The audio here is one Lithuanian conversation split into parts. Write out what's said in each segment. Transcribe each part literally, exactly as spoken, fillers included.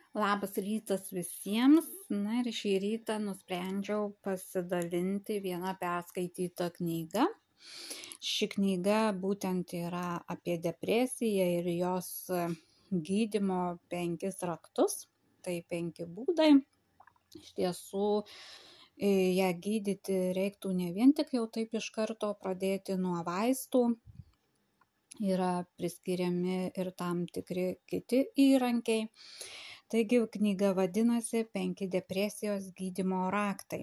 Labas rytas visiems. Na ir šį rytą nusprendžiau pasidalinti vieną perskaitytą knygą. Ši knyga būtent yra apie depresiją ir jos gydymo penkis raktus. Tai penki būdai. Iš tiesų, ją gydyti reiktų ne vien tik jau taip iš karto pradėti nuo vaistų. Yra priskiriami ir tam tikri kiti įrankiai. Taigi knyga vadinasi penki depresijos gydymo raktai.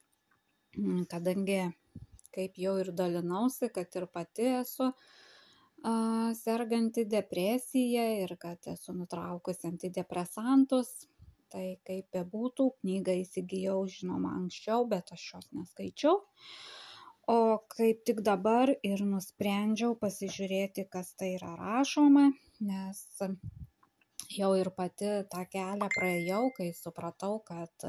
Kadangi, kaip jau ir dalinausi, kad ir pati esu a, serganti depresija ir kad esu nutraukusi antidepresantus, tai kaip bebūtų, knygą įsigijau žinoma anksčiau, bet aš jos neskaičiau. O kaip tik dabar ir nusprendžiau pasižiūrėti, kas tai yra rašoma, nes jau ir pati tą kelią praėjau, kai supratau, kad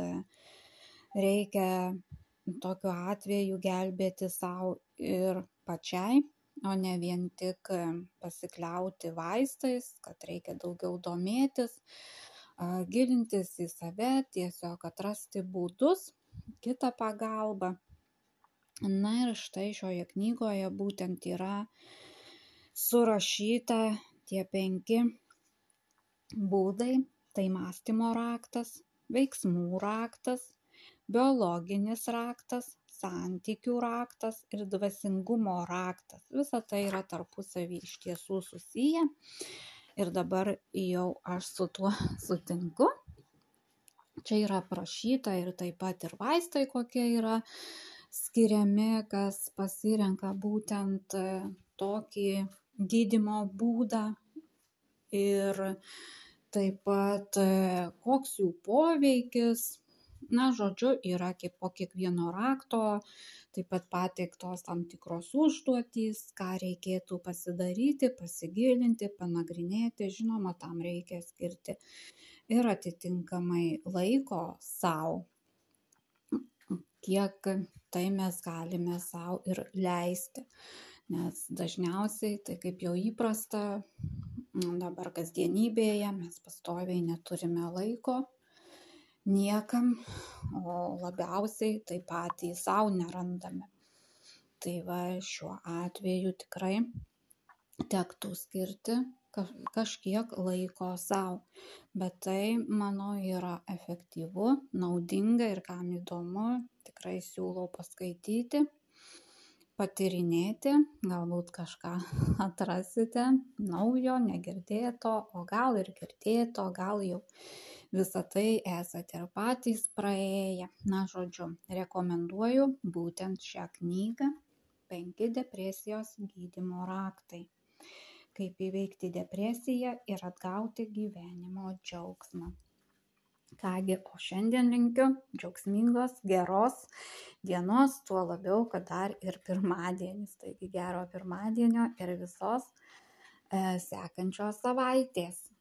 reikia tokiu atveju gelbėti savo ir pačiai, o ne vien tik pasikliauti vaistais, kad reikia daugiau domėtis, gilintis į save, tiesiog atrasti būdus, kitą pagalbą. Na ir štai šioje knygoje būtent yra surašyta tie penki būdai, tai mąstymo raktas, veiksmų raktas, biologinis raktas, santykių raktas ir dvasingumo raktas. Visa tai yra tarpusavy iš tiesų susiję ir dabar jau aš su tuo sutinku. Čia yra aprašyta ir taip pat ir vaistai, kokie yra skiriami, kas pasirenka būtent tokį gydymo būdą ir taip pat koks jų poveikis. Na, žodžiu, yra kaip po kiekvieno rakto, taip pat pateiktos tam tikros užduotys, ką reikėtų pasidaryti, pasigilinti, panagrinėti. Žinoma, tam reikia skirti ir atitinkamai laiko savo, kiek tai mes galime savo ir leisti. Nes dažniausiai, tai kaip jau įprasta, dabar kasdienybėje mes pastoviai neturime laiko niekam, o labiausiai tai patys savo nerandame. Tai va, šiuo atveju tikrai tektų skirti kažkiek laiko savo. Bet tai, manau, yra efektyvu, naudinga ir kam įdomu, tikrai siūlau paskaityti, patyrinėti, galbūt kažką atrasite naujo, negirdėto, o gal ir girdėto, gal jau visą tai esate ir patys praėję. Na, žodžiu, rekomenduoju būtent šią knygą penki depresijos gydymo raktai. Kaip įveikti depresiją ir atgauti gyvenimo džiaugsmą. Kągi, o šiandien linkiu džiaugsmingos, geros dienos, tuo labiau, kad dar ir pirmadienis. Taigi gero pirmadienio ir visos e, sekančios savaitės.